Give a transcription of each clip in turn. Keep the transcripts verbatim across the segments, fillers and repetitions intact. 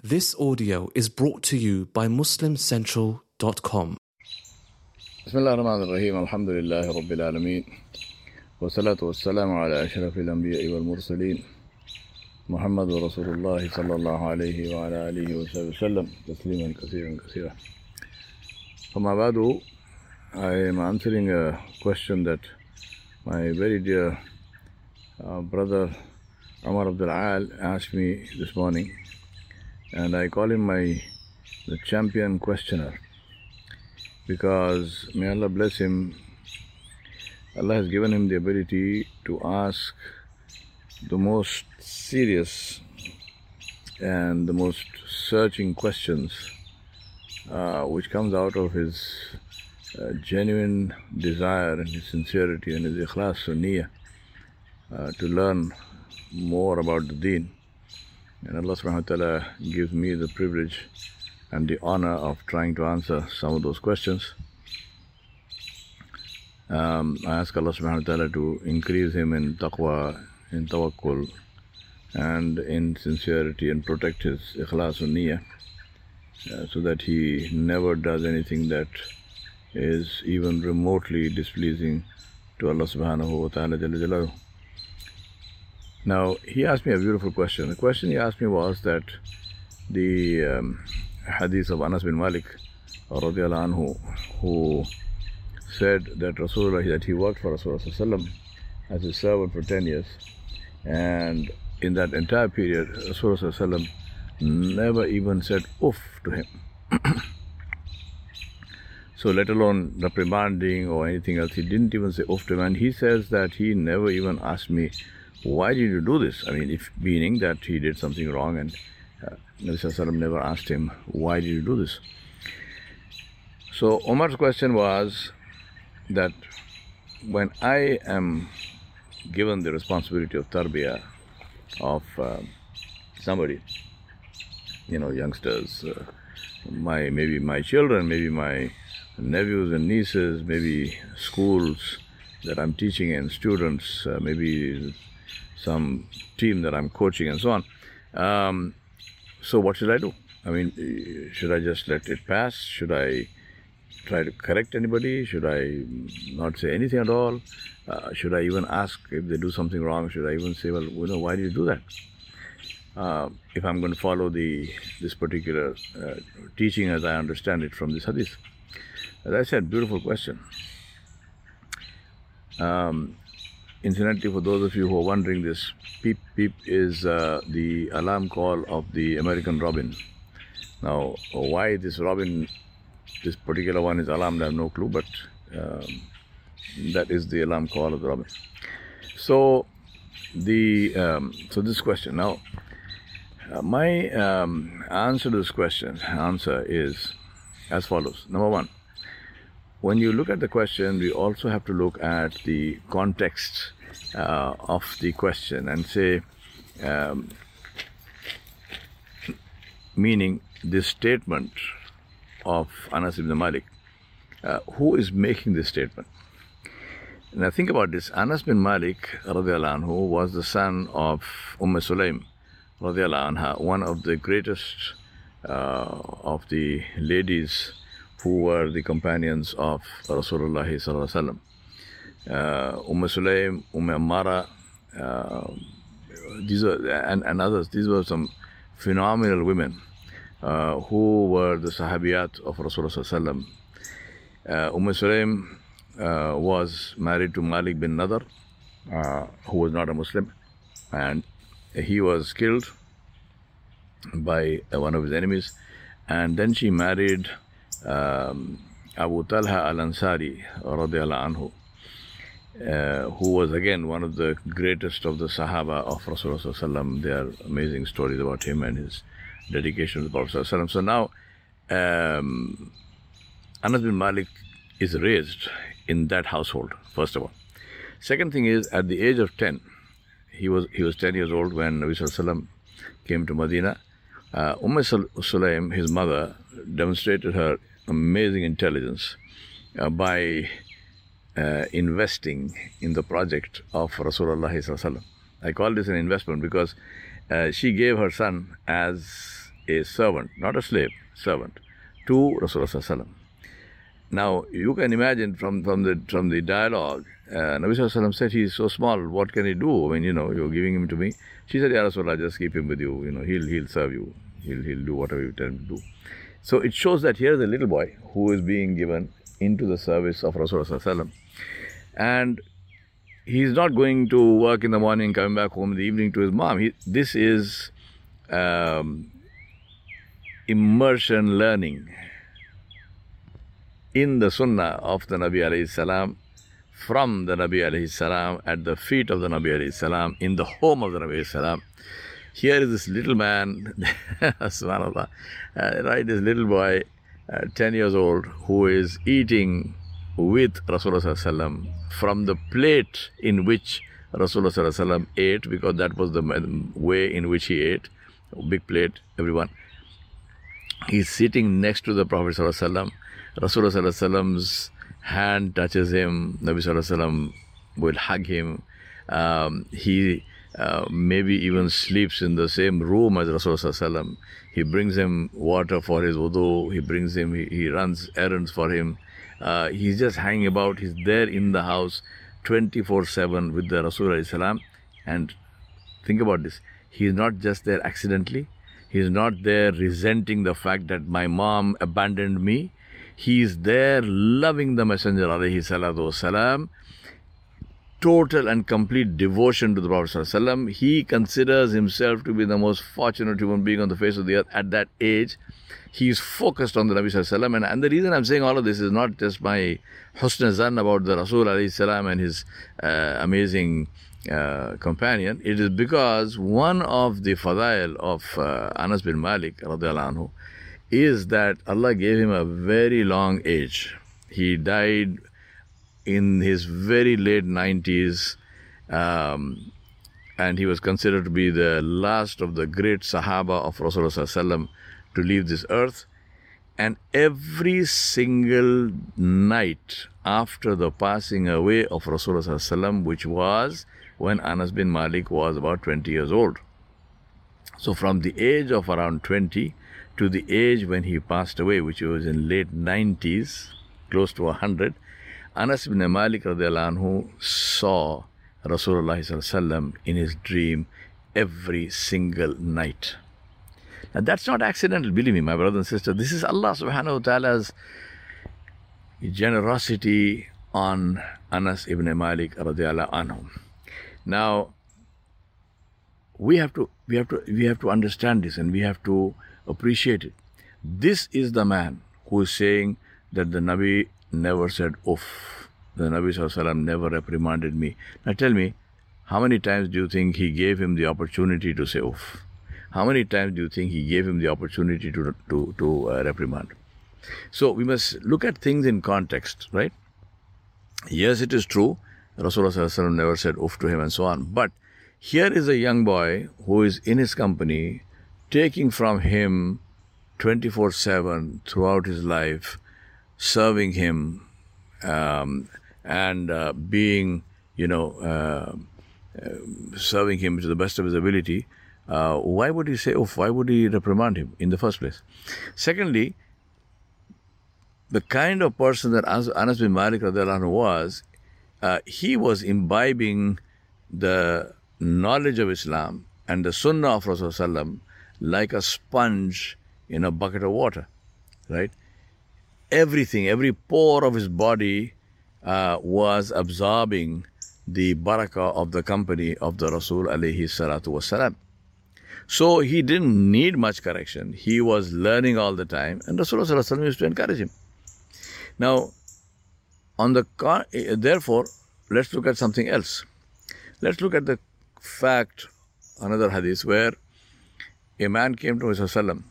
This audio is brought to you by muslim central dot com. بسم الله الرحمن الرحيم الحمد لله رب العالمين والصلاة والسلام على أشرف الأنبياء والمرسلين محمد رسول الله صلى الله عليه وعلى آله وصحبه وسلم تسليما كثيرا كثيرا. فما بعد, I am answering a question that my very dear uh, brother Umar Abdul Al asked me this morning, and I call him my the champion questioner because, may Allah bless him, Allah has given him the ability to ask the most serious and the most searching questions uh, which comes out of his uh, genuine desire and his sincerity and his ikhlas and niyyah uh, to learn more about the deen. And Allah subhanahu wa ta'ala gives me the privilege and the honor of trying to answer some of those questions. Um, I ask Allah subhanahu wa ta'ala to increase him in taqwa, in tawakkul, and in sincerity, and protect his ikhlas and niyyah, uh, so that he never does anything that is even remotely displeasing to Allah subhanahu wa ta'ala jalla jalaluhu. Now, he asked me a beautiful question. The question he asked me was that the um, hadith of Anas bin Malik radiallahu anhu, who said that Rasulullah, that he worked for Rasulullah sallallahu alaihi wasallam as his servant for ten years, and in that entire period Rasulullah sallallahu alaihi wasallam never even said oof to him. So let alone reprimanding or anything else, he didn't even say oof to him. And he says that he never even asked me, why did you do this? I mean, if meaning that he did something wrong, and uh, Nabi sallallahu alaihi wasallam never asked him, why did you do this? So Umar's question was that when I am given the responsibility of tarbiyah of uh, somebody, you know, youngsters, uh, my maybe my children, maybe my nephews and nieces, maybe schools that I'm teaching in, students, uh, maybe some team that I'm coaching and so on. Um, so what should I do? I mean, should I just let it pass? Should I try to correct anybody? Should I not say anything at all? Uh, should I even ask if they do something wrong? Should I even say, well, you know, why do you do that? Uh, if I'm going to follow the this particular uh, teaching as I understand it from this hadith. As I said, beautiful question. Um, Incidentally, for those of you who are wondering, this beep beep is uh, the alarm call of the American robin. Now, why this robin, this particular one is alarmed, I have no clue, but um, that is the alarm call of the robin. So, the um, so this question now, uh, my um, answer to this question answer is as follows. Number one, when you look at the question, we also have to look at the context uh, of the question and say, um, meaning this statement of Anas ibn Malik, uh, who is making this statement? Now think about this. Anas bin Malik radiallahu anhu was the son of Umm Sulaim radiallahu anha, one of the greatest uh, of the ladies who were the companions of Rasulullah sallallahu alaihi wasallam. Uh, Umm Sulaim, Umm Ammara, uh, these are, and, and others, these were some phenomenal women uh, who were the sahabiyat of Rasulullah sallallahu alaihi wasallam. Uh, Umm Sulaim uh, was married to Malik bin Nadar, uh, who was not a Muslim, and he was killed by uh, one of his enemies, and then she married Um, Abu Talha al-Ansari radiallahu anhu, uh, who was again one of the greatest of the Sahaba of Rasulullah sallallahu alaihi wasallam. There are amazing stories about him and his dedication to the Prophet sallallahu alaihi wasallam. So now um, Anas bin Malik is raised in that household, first of all. Second thing is, at the age of ten, he was he was ten years old when Nabi sallallahu alaihi wasallam came to Medina. Uh, Umm Sulaim, his mother, demonstrated her amazing intelligence uh, by uh, investing in the project of Rasulullah sallallahu alaihi wasallam. I call this an investment because uh, she gave her son as a servant, not a slave, servant, to Rasulullah sallallahu alaihi wasallam. Now, you can imagine from, from the from the dialogue, uh, Nabi sallallahu alaihi wasallam said, he's so small, what can he do? I mean, you know, you're giving him to me. She said, Ya Rasulullah, just keep him with you. You know, he'll he'll serve you. He'll, he'll do whatever you tell him to do. So it shows that here is a little boy who is being given into the service of Rasulullah sallallahu alaihi wasallam. And he's not going to work in the morning, coming back home in the evening to his mom. He, this is um, immersion learning in the sunnah of the Nabi alayhi salam, from the Nabi alayhi salam, at the feet of the Nabi alayhi salam, in the home of the Nabi alayhi salam. Here is this little man, subhanAllah, uh, right, this little boy, uh, ten years old, who is eating with Rasulullah sallallahu alaihi wasallam from the plate in which Rasulullah sallallahu alaihi wasallam ate, because that was the way in which he ate, big plate, everyone. He's sitting next to the Prophet sallallahu alaihi wasallam. Rasulullah sallallahu alaihi wasallam's hand touches him. Nabi sallallahu alaihi wasallam will hug him. Um, he uh, maybe even sleeps in the same room as Rasulullah sallallahu alaihi wasallam. He brings him water for his wudu. He brings him, he, he runs errands for him. Uh, he's just hanging about. He's there in the house twenty-four seven with the Rasulullah sallallahu alaihi wasallam. And think about this. He's not just there accidentally. He's not there resenting the fact that my mom abandoned me. He is there loving the Messenger alayhi salatu wasalam, total and complete devotion to the Prophet sallallahu alaihi wasallam. He considers himself to be the most fortunate human being on the face of the earth at that age. He is focused on the Nabi sallallahu alaihi wasallam. And, and the reason I'm saying all of this is not just my husn zan about the Rasul alayhi salam and his uh, amazing uh, companion. It is because one of the fadail of uh, Anas bin Malik radiallahu anhu is that Allah gave him a very long age. He died in his very late nineties, um, and he was considered to be the last of the great Sahaba of Rasulullah sallallahu alaihi wasallam to leave this earth. And every single night after the passing away of Rasulullah sallallahu alaihi wasallam, which was when Anas bin Malik was about twenty years old. So from the age of around twenty to the age when he passed away, which was in late nineties, close to one hundred, Anas ibn Malik radiallahu anhu saw Rasulullah sallallahu alaihi wasallam in his dream every single night. Now that's not accidental, believe me, my brother and sister. This is Allah subhanahu wa ta'ala's generosity on Anas ibn Malik radiallahu anhu. Now, we have to we have to we have to understand this, and we have to appreciate it. This is the man who is saying that the Nabi never said oof. The Nabi sallallahu alaihi wasallam never reprimanded me. Now tell me, how many times do you think he gave him the opportunity to say oof? How many times do you think he gave him the opportunity to to to uh, reprimand? So we must look at things in context, right? Yes, it is true, Rasulullah sallallahu alaihi wasallam never said oof to him and so on. But here is a young boy who is in his company, taking from him twenty-four seven throughout his life, serving him, um, and uh, being, you know, uh, uh, serving him to the best of his ability. Uh, why would he say oof? Why would he reprimand him in the first place? Secondly, the kind of person that Anas bin Malik radiallahu anhu was, uh, he was imbibing the knowledge of Islam and the Sunnah of Rasulullah like a sponge in a bucket of water, right? Everything, every pore of his body uh, was absorbing the barakah of the company of the Rasul alayhi salatu wasalam. So he didn't need much correction. He was learning all the time, and Rasulullah sallallahu alaihi wasallam used to encourage him. Now, on the therefore, let's look at something else. Let's look at the fact, another hadith, where a man came to Rasulullah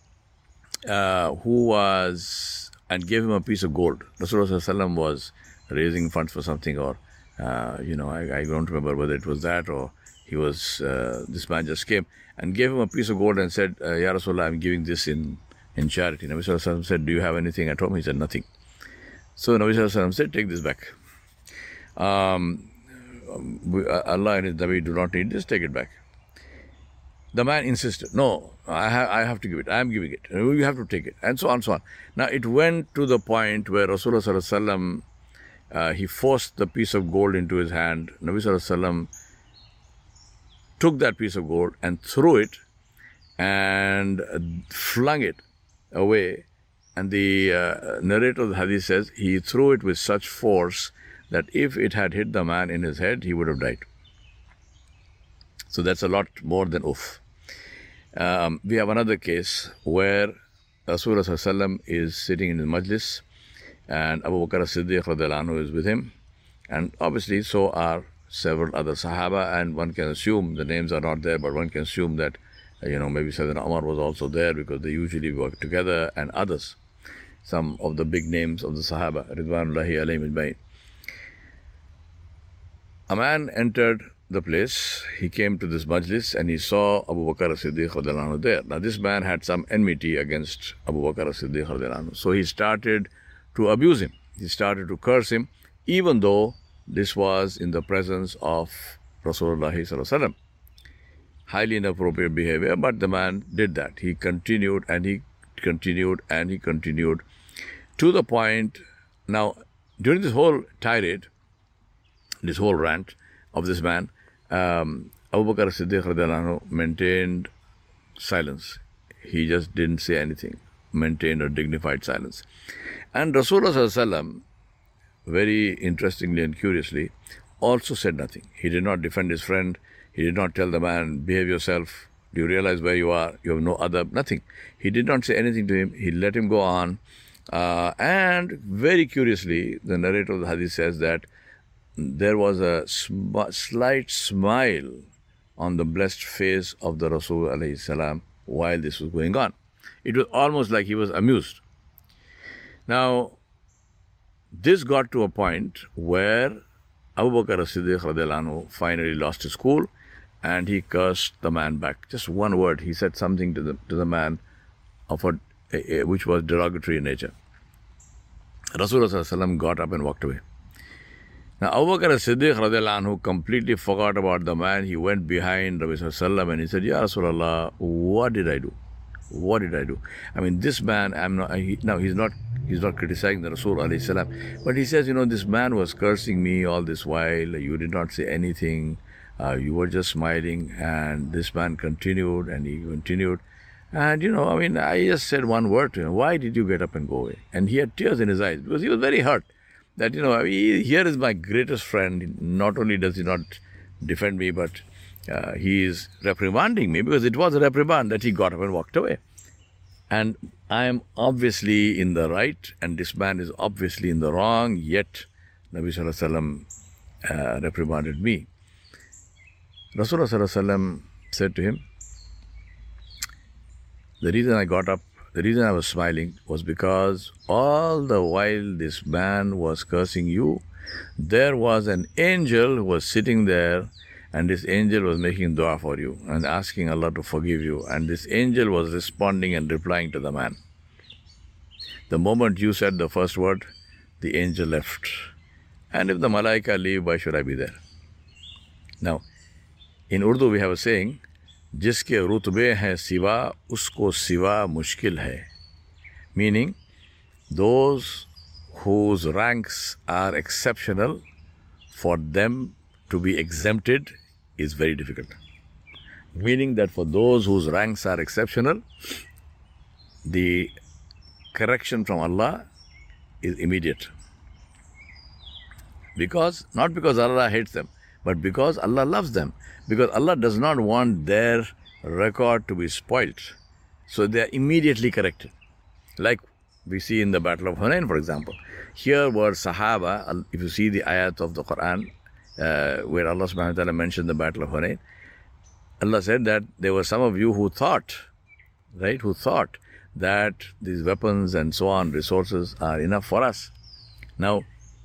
uh, who was, and gave him a piece of gold. Rasulullah was raising funds for something, or, uh, you know, I, I don't remember whether it was that, or he was, uh, this man just came and gave him a piece of gold and said, uh, Ya Rasulullah, I'm giving this in, in charity. Nabi sallallahu alaihi wasallam said, do you have anything at home? He said, nothing. So Nabi sallallahu alaihi wasallam said, take this back. Um, Allah and His Nabi do not need this, take it back. The man insisted, no, I have, I have to give it. I am giving it. You have to take it. And so on and so on. Now, it went to the point where Rasulullah sallallahu alaihi wasallam, uh, he forced the piece of gold into his hand. Nabi sallallahu alaihi wasallam took that piece of gold and threw it and flung it away. And the uh, narrator of the hadith says he threw it with such force that if it had hit the man in his head, he would have died. So that's a lot more than oof. Um, we have another case where Rasulullah sallallahu alaihi wasallam is sitting in his majlis and Abu Bakr as-Siddiq radhiyallahu anhu is with him. And obviously so are several other Sahaba, and one can assume, the names are not there, but one can assume that, you know, maybe Sayyidina Umar was also there because they usually work together, and others. Some of the big names of the Sahaba, Ridwanullahi alayhim ajma'in. A man entered the place. He came to this majlis and he saw Abu Bakr as-Siddiq radhiyallahu anhu there. Now this man had some enmity against Abu Bakr as-Siddiq radhiyallahu anhu. So he started to abuse him. He started to curse him, even though this was in the presence of Rasulullah sallallahu alaihi wasallam. Highly inappropriate behavior, but the man did that. He continued and he continued and he continued to the point. Now, during this whole tirade, this whole rant of this man, um, Abu Bakr as-Siddiq radhiyallahu anhu maintained silence. He just didn't say anything, maintained a dignified silence. And Rasulullah sallallahu alaihi wasallam, very interestingly and curiously, also said nothing. He did not defend his friend. He did not tell the man, behave yourself. Do you realize where you are? You have no other, nothing. He did not say anything to him. He let him go on. Uh, and very curiously, the narrator of the hadith says that there was a sm- slight smile on the blessed face of the Rasul alayhi salam while this was going on. It was almost like he was amused. Now, this got to a point where Abu Bakr as-Siddiq radhiyallahu anhu finally lost his cool and he cursed the man back. Just one word. He said something to the to the man of a, a, a, which was derogatory in nature. Rasulullah sallallahu alaihi wasallam got up and walked away. Now Abu Bakr as-Siddiq radhiyallahu anhu completely forgot about the man. He went behind Rasulullah sallallahu alaihi wasallam and he said, Ya Rasulullah, what did I do? What did I do? I mean, this man, I'm not, he, now he's not He's not criticizing the Rasul alayhi salam, but he says, you know, this man was cursing me all this while. You did not say anything. Uh, you were just smiling. And this man continued and he continued. And, you know, I mean, I just said one word to him. Why did you get up and go away? And he had tears in his eyes because he was very hurt that, you know, he, here is my greatest friend. Not only does he not defend me, but uh, he is reprimanding me because it was a reprimand that he got up and walked away. And I am obviously in the right and this man is obviously in the wrong, yet Nabi sallallahu alaihi wasallam uh, reprimanded me. Rasulullah sallallahu alaihi wasallam said to him, the reason I got up, the reason I was smiling was because all the while this man was cursing you, there was an angel who was sitting there, and this angel was making dua for you and asking Allah to forgive you. And this angel was responding and replying to the man. The moment you said the first word, the angel left. And if the malaika leave, why should I be there? Now, in Urdu we have a saying, Jiske rutbe hai siva, usko siva mushkil hai. Meaning, those whose ranks are exceptional, for them to be exempted is very difficult. Meaning that for those whose ranks are exceptional, the correction from Allah is immediate. Because, not because Allah hates them, but because Allah loves them. Because Allah does not want their record to be spoilt. So they are immediately corrected. Like we see in the Battle of Hunain, for example. Here were Sahaba, if you see the ayat of the Quran, Uh, where Allah subhanahu wa ta'ala mentioned the Battle of Hunain, Allah said that there were some of you who thought, right, who thought that these weapons and so on, resources are enough for us. Now,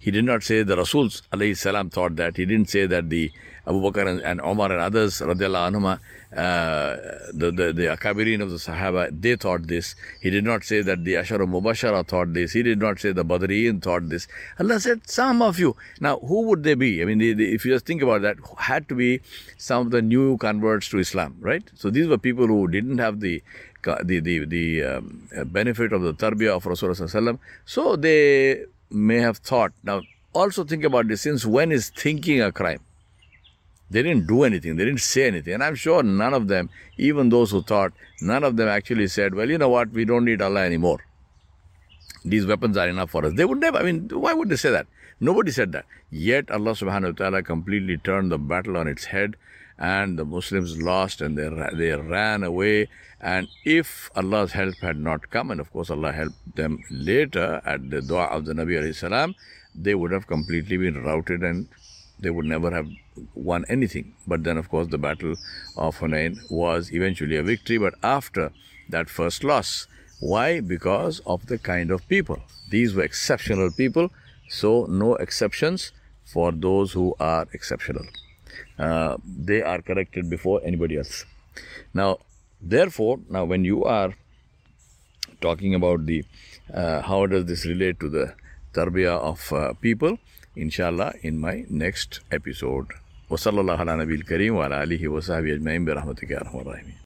He did not say the Rasul alayhi salam thought that. He didn't say that the Abu Bakr and, and Omar and others, radiallahu anhuma, uh, the, the, the Akabirin of the Sahaba, they thought this. He did not say that the Ashara Mubashara thought this. He did not say the Badriyin thought this. Allah said, some of you. Now, who would they be? I mean, the, the, if you just think about that, had to be some of the new converts to Islam, right? So these were people who didn't have the the the, the um, benefit of the tarbiyah of Rasulullah. So they may have thought. Now, also think about this. Since when is thinking a crime? They didn't do anything. They didn't say anything. And I'm sure none of them, even those who thought, none of them actually said, well, you know what, we don't need Allah anymore. These weapons are enough for us. They would never, I mean, why would they say that? Nobody said that. Yet Allah subhanahu wa ta'ala completely turned the battle on its head, and the Muslims lost, and they, they ran away. And if Allah's help had not come, and of course Allah helped them later at the dua of the Nabi alayhi salam, they would have completely been routed and they would never have won anything. But then, of course, the battle of Hunain was eventually a victory, but after that first loss. Why? Because of the kind of people. These were exceptional people, so no exceptions for those who are exceptional. Uh, they are corrected before anybody else. Now, therefore, now when you are talking about the uh, how does this relate to the tarbiyah of uh, people, inshallah, in my next episode. Wa sallallahu ala nabil kareem wa ala alihi wa sahbihi ajma'in bi rahmatika ya arhamar rahimin.